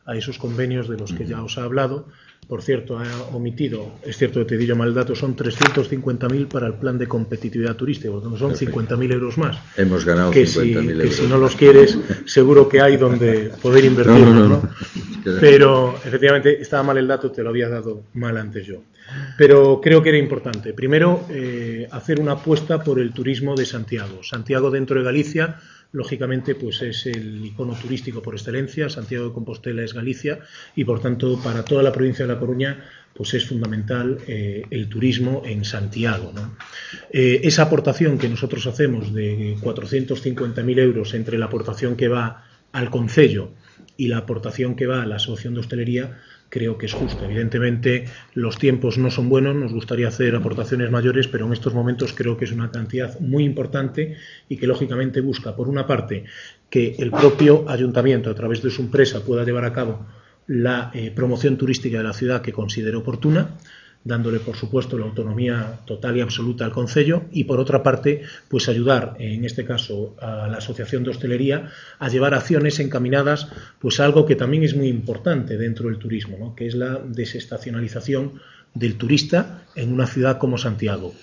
a esos convenios de los que ya os he hablado. Por cierto, ha omitido, es cierto que te di yo mal el dato, son 350.000 para el plan de competitividad turística, porque son 50.000 euros más. Hemos ganado 50.000 euros. Que si no los quieres, seguro que hay donde poder invertir. ¿no? Pero efectivamente estaba mal el dato, te lo había dado mal antes yo. Pero creo que era importante. Primero, hacer una apuesta por el turismo de Santiago. Santiago dentro de Galicia, lógicamente, pues es el icono turístico por excelencia. Santiago de Compostela es Galicia y, por tanto, para toda la provincia de La Coruña, pues es fundamental el turismo en Santiago, ¿no? Esa aportación que nosotros hacemos de 450.000 euros entre la aportación que va al concello y la aportación que va a la Asociación de Hostelería, creo que es justo. Evidentemente, los tiempos no son buenos, nos gustaría hacer aportaciones mayores, pero en estos momentos creo que es una cantidad muy importante y que, lógicamente, busca, por una parte, que el propio ayuntamiento, a través de su empresa, pueda llevar a cabo la promoción turística de la ciudad que considere oportuna, dándole, por supuesto, la autonomía total y absoluta al concello, y por otra parte, pues ayudar, en este caso, a la Asociación de Hostelería a llevar acciones encaminadas pues a algo que también es muy importante dentro del turismo, ¿no? Que es la desestacionalización del turista en una ciudad como Santiago.